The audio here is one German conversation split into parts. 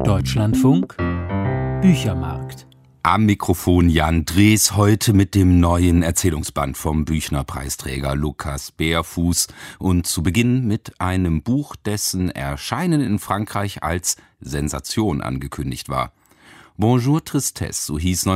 Deutschlandfunk Büchermarkt. Am Mikrofon Jan Drees, heute mit dem neuen Erzählungsband vom Büchner-Preisträger Lukas Beerfuß und zu Beginn mit einem Buch, dessen Erscheinen in Frankreich als Sensation angekündigt war. Bonjour Tristesse, so hieß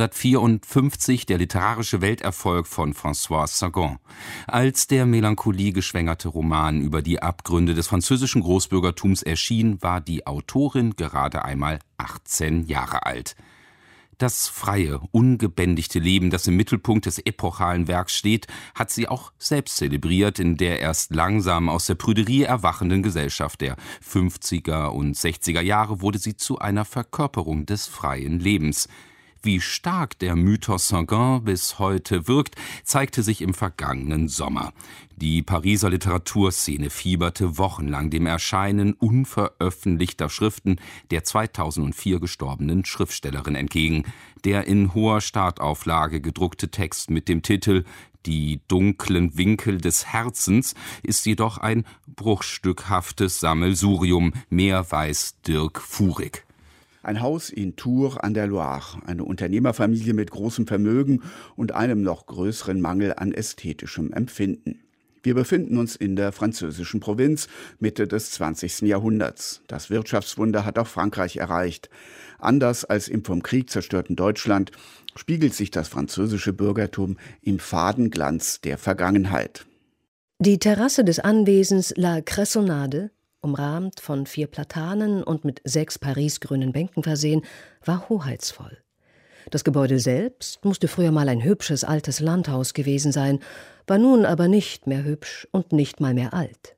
1954 der literarische Welterfolg von François Sagan. Als der Melancholie geschwängerte Roman über die Abgründe des französischen Großbürgertums erschien, war die Autorin gerade einmal 18 Jahre alt. Das freie, ungebändigte Leben, das im Mittelpunkt des epochalen Werks steht, hat sie auch selbst zelebriert in der erst langsam aus der Prüderie erwachenden Gesellschaft der 50er und 60er Jahre wurde sie zu einer Verkörperung des freien Lebens. Wie stark der Mythos Sagan bis heute wirkt, zeigte sich im vergangenen Sommer. Die Pariser Literaturszene fieberte wochenlang dem Erscheinen unveröffentlichter Schriften der 2004 gestorbenen Schriftstellerin entgegen. Der in hoher Startauflage gedruckte Text mit dem Titel »Die dunklen Winkel des Herzens« ist jedoch ein bruchstückhaftes Sammelsurium, mehr weiß Dirk Furig. Ein Haus in Tours an der Loire, eine Unternehmerfamilie mit großem Vermögen und einem noch größeren Mangel an ästhetischem Empfinden. Wir befinden uns in der französischen Provinz Mitte des 20. Jahrhunderts. Das Wirtschaftswunder hat auch Frankreich erreicht. Anders als im vom Krieg zerstörten Deutschland spiegelt sich das französische Bürgertum im faden Glanz der Vergangenheit. Die Terrasse des Anwesens La Cressonade, umrahmt von 4 Platanen und mit 6 parisgrünen Bänken versehen, war hoheitsvoll. Das Gebäude selbst musste früher mal ein hübsches altes Landhaus gewesen sein, war nun aber nicht mehr hübsch und nicht mal mehr alt.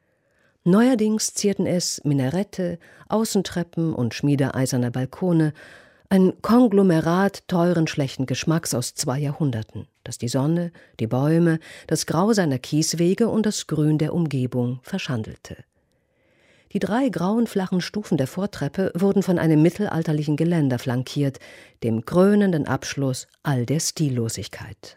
Neuerdings zierten es Minarette, Außentreppen und schmiedeeiserne Balkone, ein Konglomerat teuren, schlechten Geschmacks aus 2 Jahrhunderten, das die Sonne, die Bäume, das Grau seiner Kieswege und das Grün der Umgebung verschandelte. Die 3 grauen, flachen Stufen der Vortreppe wurden von einem mittelalterlichen Geländer flankiert, dem krönenden Abschluss all der Stillosigkeit.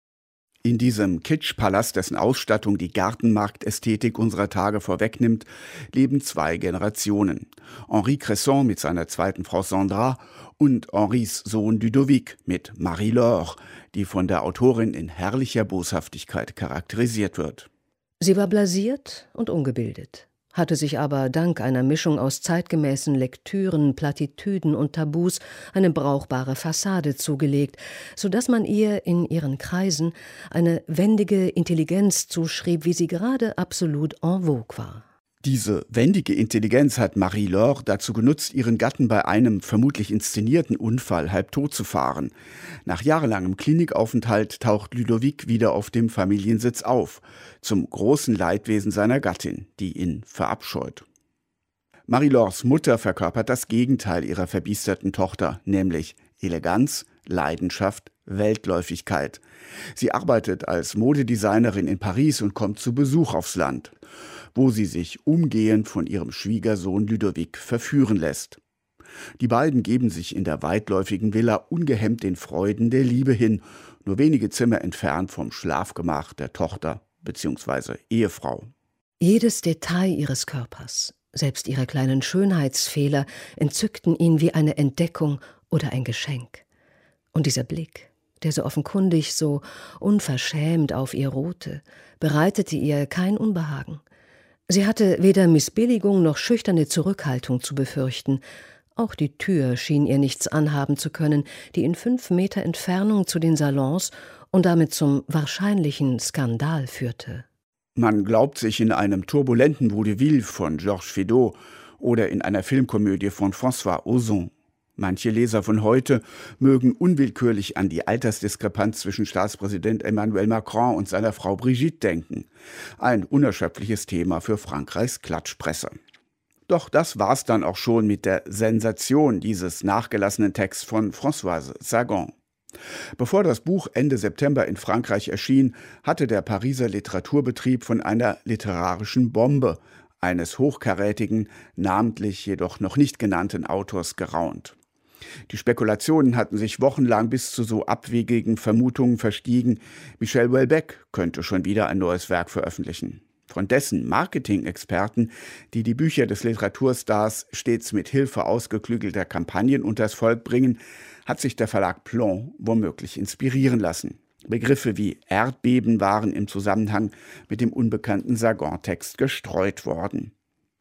In diesem Kitschpalast, dessen Ausstattung die Gartenmarktästhetik unserer Tage vorwegnimmt, leben 2 Generationen. Henri Cresson mit seiner zweiten Frau Sandra und Henris Sohn Ludovic mit Marie-Laure, die von der Autorin in herrlicher Boshaftigkeit charakterisiert wird. Sie war blasiert und ungebildet, hatte sich aber dank einer Mischung aus zeitgemäßen Lektüren, Plattitüden und Tabus eine brauchbare Fassade zugelegt, so dass man ihr in ihren Kreisen eine wendige Intelligenz zuschrieb, wie sie gerade absolut en vogue war. Diese wendige Intelligenz hat Marie-Laure dazu genutzt, ihren Gatten bei einem vermutlich inszenierten Unfall halbtot zu fahren. Nach jahrelangem Klinikaufenthalt taucht Ludovic wieder auf dem Familiensitz auf, zum großen Leidwesen seiner Gattin, die ihn verabscheut. Marie-Laures Mutter verkörpert das Gegenteil ihrer verbiesterten Tochter, nämlich Eleganz, Leidenschaft, Weltläufigkeit. Sie arbeitet als Modedesignerin in Paris und kommt zu Besuch aufs Land, wo sie sich umgehend von ihrem Schwiegersohn Ludovic verführen lässt. Die beiden geben sich in der weitläufigen Villa ungehemmt den Freuden der Liebe hin, nur wenige Zimmer entfernt vom Schlafgemach der Tochter bzw. Ehefrau. Jedes Detail ihres Körpers, selbst ihre kleinen Schönheitsfehler, entzückten ihn wie eine Entdeckung oder ein Geschenk. Und dieser Blick, der so offenkundig, so unverschämt auf ihr ruhte, bereitete ihr kein Unbehagen. Sie hatte weder Missbilligung noch schüchterne Zurückhaltung zu befürchten. Auch die Tür schien ihr nichts anhaben zu können, die in 5 Meter Entfernung zu den Salons und damit zum wahrscheinlichen Skandal führte. Man glaubt sich in einem turbulenten Vaudeville von Georges Feydeau oder in einer Filmkomödie von François Ozon. Manche Leser von heute mögen unwillkürlich an die Altersdiskrepanz zwischen Staatspräsident Emmanuel Macron und seiner Frau Brigitte denken. Ein unerschöpfliches Thema für Frankreichs Klatschpresse. Doch das war's dann auch schon mit der Sensation dieses nachgelassenen Texts von Françoise Sagan. Bevor das Buch Ende September in Frankreich erschien, hatte der Pariser Literaturbetrieb von einer literarischen Bombe eines hochkarätigen, namentlich jedoch noch nicht genannten Autors geraunt. Die Spekulationen hatten sich wochenlang bis zu so abwegigen Vermutungen verstiegen, Michel Houellebecq könnte schon wieder ein neues Werk veröffentlichen. Von dessen Marketing-Experten, die die Bücher des Literaturstars stets mit Hilfe ausgeklügelter Kampagnen unters Volk bringen, hat sich der Verlag Plon womöglich inspirieren lassen. Begriffe wie Erdbeben waren im Zusammenhang mit dem unbekannten Sagan-Text gestreut worden.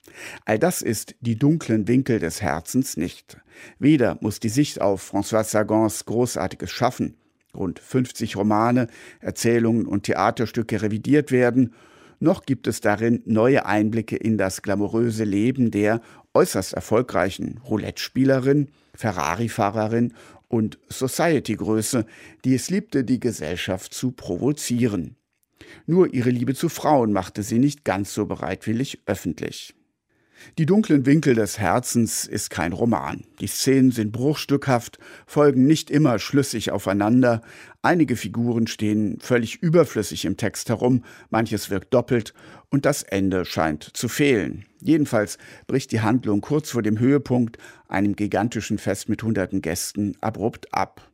All das ist die dunklen Winkel des Herzens nicht. Weder muss die Sicht auf François Sagans großartiges Schaffen, rund 50 Romane, Erzählungen und Theaterstücke revidiert werden, noch gibt es darin neue Einblicke in das glamouröse Leben der äußerst erfolgreichen Roulette-Spielerin, Ferrari-Fahrerin und Society-Größe, die es liebte, die Gesellschaft zu provozieren. Nur ihre Liebe zu Frauen machte sie nicht ganz so bereitwillig öffentlich. Die dunklen Winkel des Herzens ist kein Roman. Die Szenen sind bruchstückhaft, folgen nicht immer schlüssig aufeinander. Einige Figuren stehen völlig überflüssig im Text herum, manches wirkt doppelt und das Ende scheint zu fehlen. Jedenfalls bricht die Handlung kurz vor dem Höhepunkt, einem gigantischen Fest mit hunderten Gästen, abrupt ab.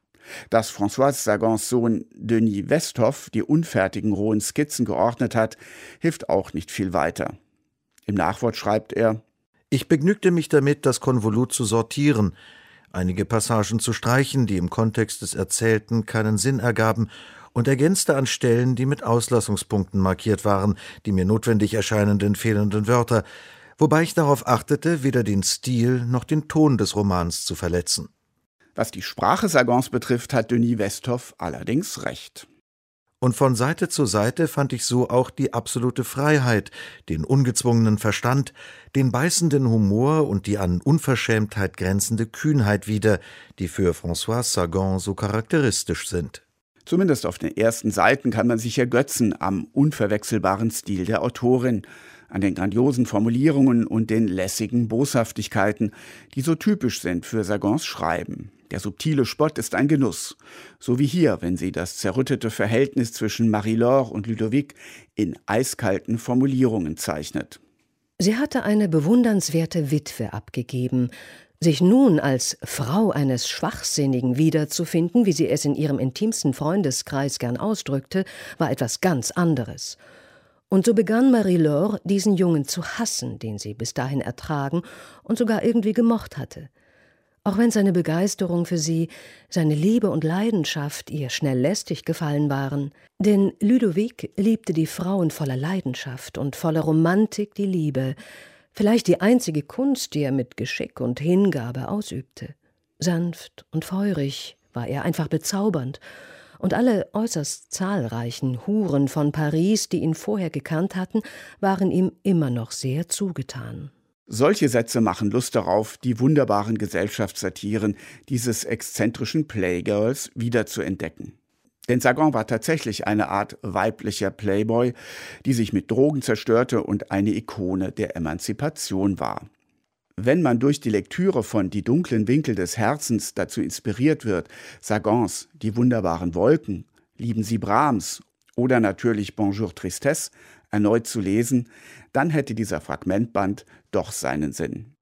Dass François Sagans Sohn Denis Westhoff die unfertigen rohen Skizzen geordnet hat, hilft auch nicht viel weiter. Im Nachwort schreibt er: Ich begnügte mich damit, das Konvolut zu sortieren, einige Passagen zu streichen, die im Kontext des Erzählten keinen Sinn ergaben, und ergänzte an Stellen, die mit Auslassungspunkten markiert waren, die mir notwendig erscheinenden fehlenden Wörter, wobei ich darauf achtete, weder den Stil noch den Ton des Romans zu verletzen. Was die Sprache Sagans betrifft, hat Denis Westhoff allerdings recht. Und von Seite zu Seite fand ich so auch die absolute Freiheit, den ungezwungenen Verstand, den beißenden Humor und die an Unverschämtheit grenzende Kühnheit wieder, die für François Sagan so charakteristisch sind. Zumindest auf den ersten Seiten kann man sich ergötzen am unverwechselbaren Stil der Autorin, an den grandiosen Formulierungen und den lässigen Boshaftigkeiten, die so typisch sind für Sagans Schreiben. Der subtile Spott ist ein Genuss, so wie hier, wenn sie das zerrüttete Verhältnis zwischen Marie-Laure und Ludovic in eiskalten Formulierungen zeichnet. Sie hatte eine bewundernswerte Witwe abgegeben. Sich nun als Frau eines Schwachsinnigen wiederzufinden, wie sie es in ihrem intimsten Freundeskreis gern ausdrückte, war etwas ganz anderes. Und so begann Marie-Laure, diesen Jungen zu hassen, den sie bis dahin ertragen und sogar irgendwie gemocht hatte. Auch wenn seine Begeisterung für sie, seine Liebe und Leidenschaft ihr schnell lästig gefallen waren. Denn Ludovic liebte die Frauen voller Leidenschaft und voller Romantik die Liebe, vielleicht die einzige Kunst, die er mit Geschick und Hingabe ausübte. Sanft und feurig war er, einfach bezaubernd, und alle äußerst zahlreichen Huren von Paris, die ihn vorher gekannt hatten, waren ihm immer noch sehr zugetan. Solche Sätze machen Lust darauf, die wunderbaren Gesellschaftssatiren dieses exzentrischen Playgirls wiederzuentdecken. Denn Sagan war tatsächlich eine Art weiblicher Playboy, die sich mit Drogen zerstörte und eine Ikone der Emanzipation war. Wenn man durch die Lektüre von Die dunklen Winkel des Herzens dazu inspiriert wird, Sagans Die wunderbaren Wolken, Lieben Sie Brahms oder natürlich Bonjour Tristesse erneut zu lesen, dann hätte dieser Fragmentband doch seinen Sinn.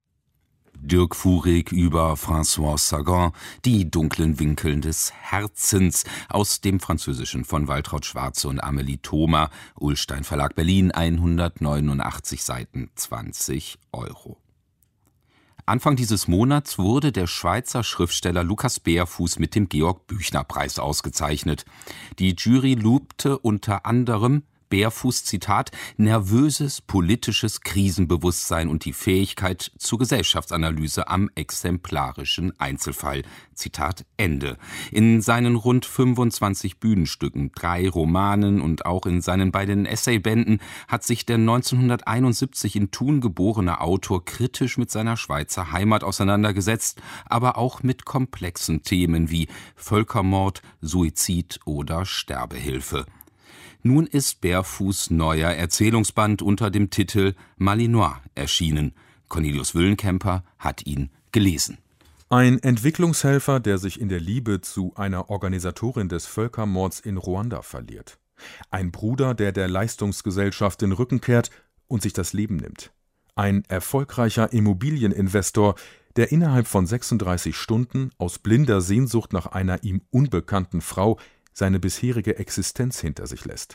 Dirk Furig über François Sagan, Die dunklen Winkel des Herzens, aus dem Französischen von Waltraud Schwarze und Amelie Thoma, Ullstein Verlag Berlin, 189 Seiten, 20 €. Anfang dieses Monats wurde der Schweizer Schriftsteller Lukas Beerfuß mit dem Georg-Büchner-Preis ausgezeichnet. Die Jury lobte unter anderem Beerfuß, Zitat, nervöses politisches Krisenbewusstsein und die Fähigkeit zur Gesellschaftsanalyse am exemplarischen Einzelfall. Zitat Ende. In seinen rund 25 Bühnenstücken, 3 Romanen und auch in seinen beiden Essaybänden hat sich der 1971 in Thun geborene Autor kritisch mit seiner Schweizer Heimat auseinandergesetzt, aber auch mit komplexen Themen wie Völkermord, Suizid oder Sterbehilfe. Nun ist Beerfuß' neuer Erzählungsband unter dem Titel Malinois erschienen. Cornelius Wüllenkemper hat ihn gelesen. Ein Entwicklungshelfer, der sich in der Liebe zu einer Organisatorin des Völkermords in Ruanda verliert. Ein Bruder, der der Leistungsgesellschaft den Rücken kehrt und sich das Leben nimmt. Ein erfolgreicher Immobilieninvestor, der innerhalb von 36 Stunden aus blinder Sehnsucht nach einer ihm unbekannten Frau seine bisherige Existenz hinter sich lässt.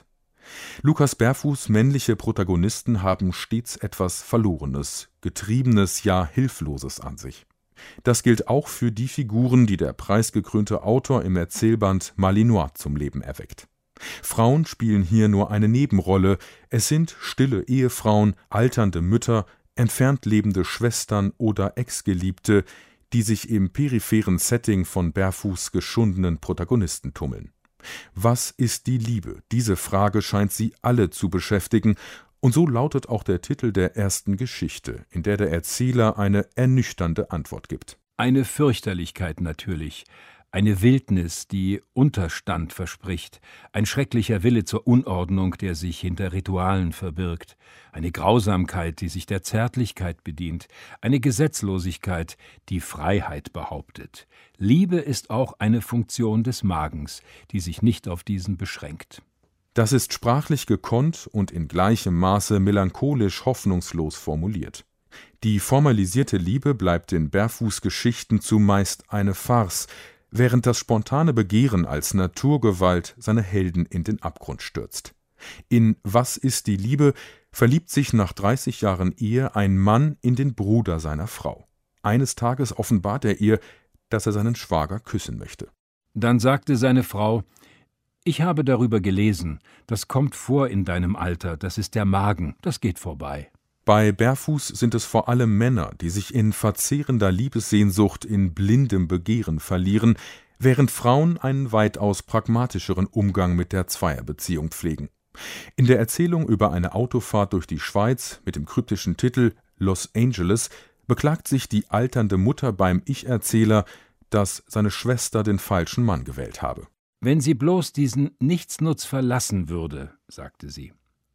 Lukas Berfuß' männliche Protagonisten haben stets etwas Verlorenes, Getriebenes, ja Hilfloses an sich. Das gilt auch für die Figuren, die der preisgekrönte Autor im Erzählband Malinois zum Leben erweckt. Frauen spielen hier nur eine Nebenrolle, es sind stille Ehefrauen, alternde Mütter, entfernt lebende Schwestern oder Ex-Geliebte, die sich im peripheren Setting von Berfuß' geschundenen Protagonisten tummeln. Was ist die Liebe? Diese Frage scheint sie alle zu beschäftigen, und so lautet auch der Titel der ersten Geschichte, in der der Erzähler eine ernüchternde Antwort gibt. Eine Fürchterlichkeit natürlich, eine Wildnis, die Unterstand verspricht, ein schrecklicher Wille zur Unordnung, der sich hinter Ritualen verbirgt, eine Grausamkeit, die sich der Zärtlichkeit bedient, eine Gesetzlosigkeit, die Freiheit behauptet. Liebe ist auch eine Funktion des Magens, die sich nicht auf diesen beschränkt. Das ist sprachlich gekonnt und in gleichem Maße melancholisch hoffnungslos formuliert. Die formalisierte Liebe bleibt in Berfuß' Geschichten zumeist eine Farce, während das spontane Begehren als Naturgewalt seine Helden in den Abgrund stürzt. In Was ist die Liebe verliebt sich nach 30 Jahren Ehe ein Mann in den Bruder seiner Frau. Eines Tages offenbart er ihr, dass er seinen Schwager küssen möchte. Dann sagte seine Frau: »Ich habe darüber gelesen, das kommt vor in deinem Alter, das ist der Magen, das geht vorbei.« Bei Berfuß sind es vor allem Männer, die sich in verzehrender Liebessehnsucht, in blindem Begehren verlieren, während Frauen einen weitaus pragmatischeren Umgang mit der Zweierbeziehung pflegen. In der Erzählung über eine Autofahrt durch die Schweiz mit dem kryptischen Titel Los Angeles beklagt sich die alternde Mutter beim Ich-Erzähler, dass seine Schwester den falschen Mann gewählt habe. »Wenn sie bloß diesen Nichtsnutz verlassen würde«, sagte sie.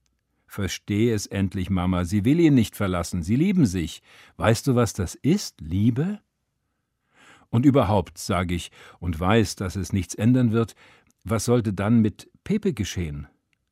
»Versteh es endlich, Mama, sie will ihn nicht verlassen, sie lieben sich. Weißt du, was das ist, Liebe?« Und überhaupt, sage ich, und weiß, dass es nichts ändern wird, was sollte dann mit Pepe geschehen?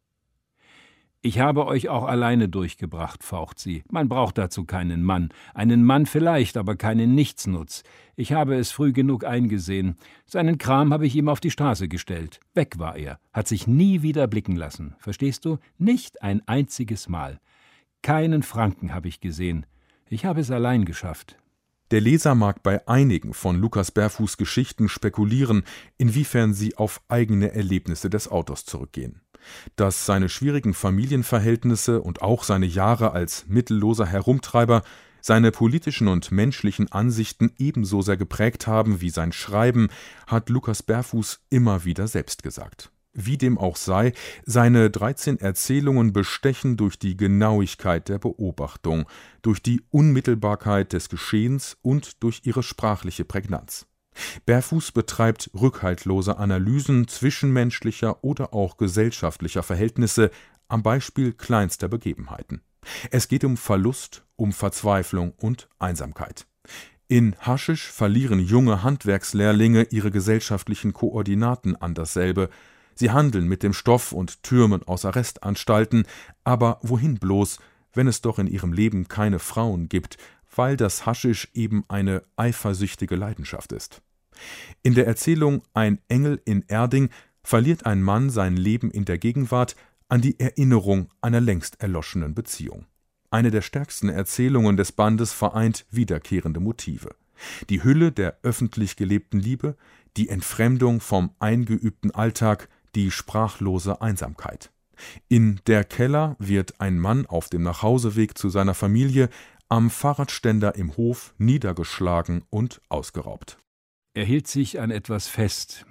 »Ich habe euch auch alleine durchgebracht«, faucht sie. »Man braucht dazu keinen Mann. Einen Mann vielleicht, aber keinen Nichtsnutz. Ich habe es früh genug eingesehen. Seinen Kram habe ich ihm auf die Straße gestellt. Weg war er, hat sich nie wieder blicken lassen. Verstehst du? Nicht ein einziges Mal. Keinen Franken habe ich gesehen. Ich habe es allein geschafft.« Der Leser mag bei einigen von Lukas Berfuß' Geschichten spekulieren, inwiefern sie auf eigene Erlebnisse des Autors zurückgehen. Dass seine schwierigen Familienverhältnisse und auch seine Jahre als mittelloser Herumtreiber seine politischen und menschlichen Ansichten ebenso sehr geprägt haben wie sein Schreiben, hat Lukas Berfuß immer wieder selbst gesagt. Wie dem auch sei, seine 13 Erzählungen bestechen durch die Genauigkeit der Beobachtung, durch die Unmittelbarkeit des Geschehens und durch ihre sprachliche Prägnanz. Berfuß betreibt rückhaltlose Analysen zwischenmenschlicher oder auch gesellschaftlicher Verhältnisse am Beispiel kleinster Begebenheiten. Es geht um Verlust, um Verzweiflung und Einsamkeit. In Haschisch verlieren junge Handwerkslehrlinge ihre gesellschaftlichen Koordinaten an dasselbe. Sie handeln mit dem Stoff und türmen aus Arrestanstalten, aber wohin bloß, wenn es doch in ihrem Leben keine Frauen gibt, weil das Haschisch eben eine eifersüchtige Leidenschaft ist. In der Erzählung Ein Engel in Erding verliert ein Mann sein Leben in der Gegenwart an die Erinnerung einer längst erloschenen Beziehung. Eine der stärksten Erzählungen des Bandes vereint wiederkehrende Motive. Die Hülle der öffentlich gelebten Liebe, die Entfremdung vom eingeübten Alltag, die sprachlose Einsamkeit. In Der Keller wird ein Mann auf dem Nachhauseweg zu seiner Familie am Fahrradständer im Hof niedergeschlagen und ausgeraubt. Er hielt sich an etwas fest.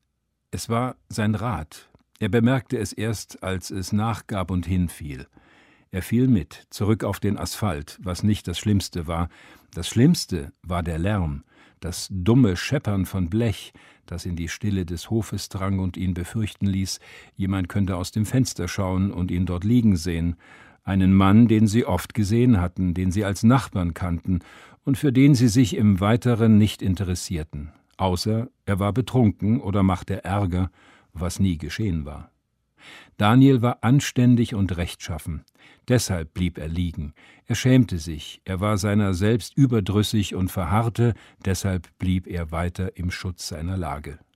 Es war sein Rad. Er bemerkte es erst, als es nachgab und hinfiel. Er fiel mit, zurück auf den Asphalt, was nicht das Schlimmste war. Das Schlimmste war der Lärm, das dumme Scheppern von Blech, das in die Stille des Hofes drang und ihn befürchten ließ, jemand könnte aus dem Fenster schauen und ihn dort liegen sehen. Einen Mann, den sie oft gesehen hatten, den sie als Nachbarn kannten und für den sie sich im Weiteren nicht interessierten, außer er war betrunken oder machte Ärger, was nie geschehen war. Daniel war anständig und rechtschaffen, deshalb blieb er liegen. Er schämte sich, er war seiner selbst überdrüssig und verharrte, deshalb blieb er weiter im Schutz seiner Lage.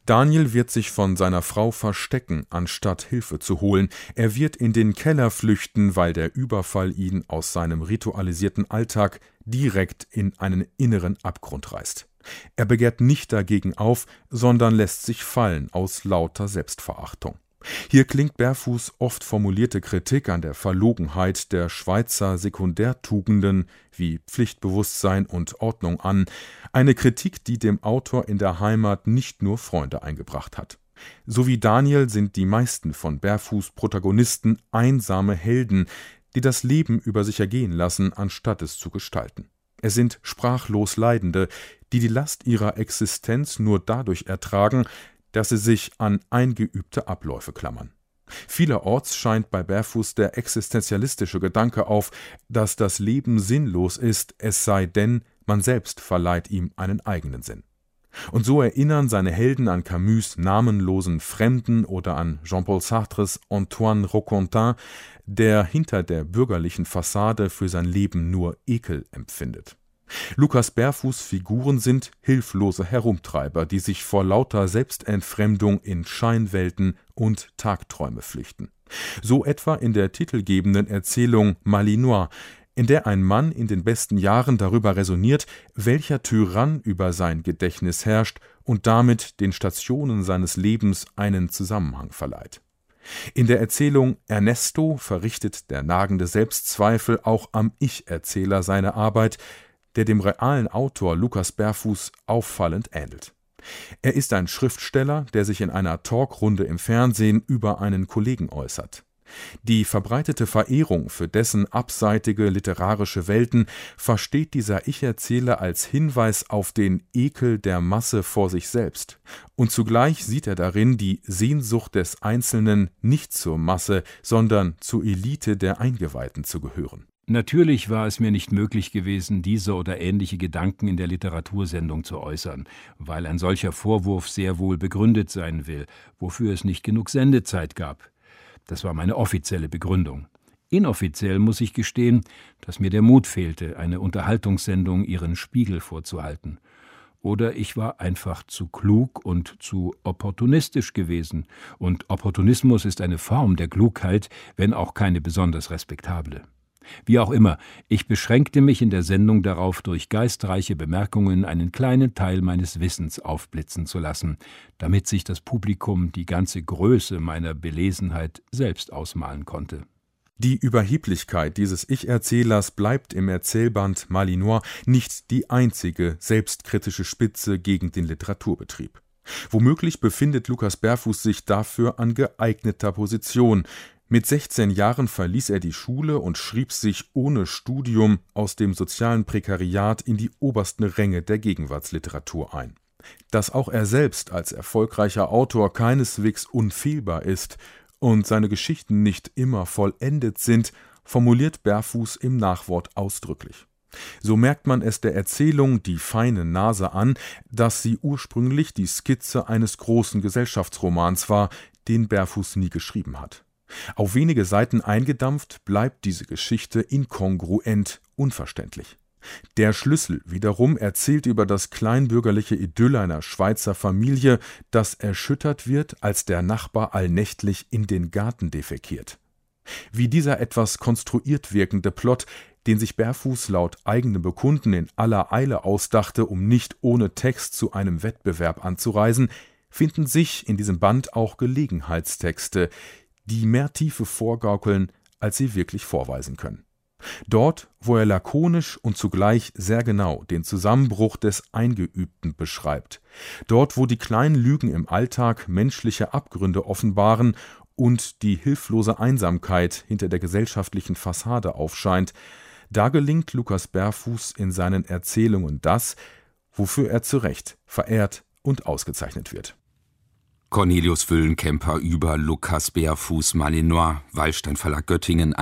Daniel wird sich von seiner Frau verstecken, anstatt Hilfe zu holen. Er wird in den Keller flüchten, weil der Überfall ihn aus seinem ritualisierten Alltag direkt in einen inneren Abgrund reißt. Er begehrt nicht dagegen auf, sondern lässt sich fallen aus lauter Selbstverachtung. Hier klingt Berfuß' oft formulierte Kritik an der Verlogenheit der Schweizer Sekundärtugenden wie Pflichtbewusstsein und Ordnung an, eine Kritik, die dem Autor in der Heimat nicht nur Freunde eingebracht hat. So wie Daniel sind die meisten von Berfuß' Protagonisten einsame Helden, die das Leben über sich ergehen lassen, anstatt es zu gestalten. Es sind sprachlos Leidende, die die Last ihrer Existenz nur dadurch ertragen, dass sie sich an eingeübte Abläufe klammern. Vielerorts scheint bei Berfuß der existenzialistische Gedanke auf, dass das Leben sinnlos ist, es sei denn, man selbst verleiht ihm einen eigenen Sinn. Und so erinnern seine Helden an Camus' namenlosen Fremden oder an Jean-Paul Sartres Antoine Roquentin, der hinter der bürgerlichen Fassade für sein Leben nur Ekel empfindet. Lukas Berfuß' Figuren sind hilflose Herumtreiber, die sich vor lauter Selbstentfremdung in Scheinwelten und Tagträume flüchten. So etwa in der titelgebenden Erzählung Malinois, in der ein Mann in den besten Jahren darüber räsoniert, welcher Tyrann über sein Gedächtnis herrscht und damit den Stationen seines Lebens einen Zusammenhang verleiht. In der Erzählung Ernesto verrichtet der nagende Selbstzweifel auch am Ich-Erzähler seine Arbeit, der dem realen Autor Lukas Berfuß auffallend ähnelt. Er ist ein Schriftsteller, der sich in einer Talkrunde im Fernsehen über einen Kollegen äußert. Die verbreitete Verehrung für dessen abseitige literarische Welten versteht dieser Ich-Erzähler als Hinweis auf den Ekel der Masse vor sich selbst. Und zugleich sieht er darin die Sehnsucht des Einzelnen, nicht zur Masse, sondern zur Elite der Eingeweihten zu gehören. Natürlich war es mir nicht möglich gewesen, diese oder ähnliche Gedanken in der Literatursendung zu äußern, weil ein solcher Vorwurf sehr wohl begründet sein will, wofür es nicht genug Sendezeit gab. Das war meine offizielle Begründung. Inoffiziell muss ich gestehen, dass mir der Mut fehlte, eine Unterhaltungssendung ihren Spiegel vorzuhalten. Oder ich war einfach zu klug und zu opportunistisch gewesen. Und Opportunismus ist eine Form der Klugheit, wenn auch keine besonders respektable. Wie auch immer, ich beschränkte mich in der Sendung darauf, durch geistreiche Bemerkungen einen kleinen Teil meines Wissens aufblitzen zu lassen, damit sich das Publikum die ganze Größe meiner Belesenheit selbst ausmalen konnte. Die Überheblichkeit dieses Ich-Erzählers bleibt im Erzählband Malinois nicht die einzige selbstkritische Spitze gegen den Literaturbetrieb. Womöglich befindet Lukas Berfuß sich dafür an geeigneter Position. Mit 16 Jahren verließ er die Schule und schrieb sich ohne Studium aus dem sozialen Prekariat in die obersten Ränge der Gegenwartsliteratur ein. Dass auch er selbst als erfolgreicher Autor keineswegs unfehlbar ist und seine Geschichten nicht immer vollendet sind, formuliert Berfuß im Nachwort ausdrücklich. So merkt man es der Erzählung Die feine Nase an, dass sie ursprünglich die Skizze eines großen Gesellschaftsromans war, den Berfuß nie geschrieben hat. Auf wenige Seiten eingedampft bleibt diese Geschichte inkongruent, unverständlich. Der Schlüssel wiederum erzählt über das kleinbürgerliche Idyll einer Schweizer Familie, das erschüttert wird, als der Nachbar allnächtlich in den Garten defekiert. Wie dieser etwas konstruiert wirkende Plot, den sich Berfuß laut eigenem Bekunden in aller Eile ausdachte, um nicht ohne Text zu einem Wettbewerb anzureisen, finden sich in diesem Band auch Gelegenheitstexte, die mehr Tiefe vorgaukeln, als sie wirklich vorweisen können. Dort, wo er lakonisch und zugleich sehr genau den Zusammenbruch des Eingeübten beschreibt, dort, wo die kleinen Lügen im Alltag menschliche Abgründe offenbaren und die hilflose Einsamkeit hinter der gesellschaftlichen Fassade aufscheint, da gelingt Lukas Berfuß in seinen Erzählungen das, wofür er zu Recht verehrt und ausgezeichnet wird. Cornelius Wüllenkemper über Lukas Berfuß Malinois, Wallstein Verlag Göttingen,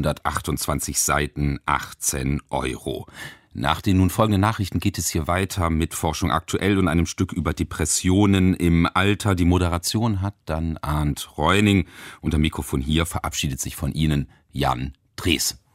128 Seiten, 18 €. Nach den nun folgenden Nachrichten geht es hier weiter mit Forschung aktuell und einem Stück über Depressionen im Alter. Die Moderation hat dann Arndt Reuning. Und am Mikrofon hier verabschiedet sich von Ihnen Jan Drees.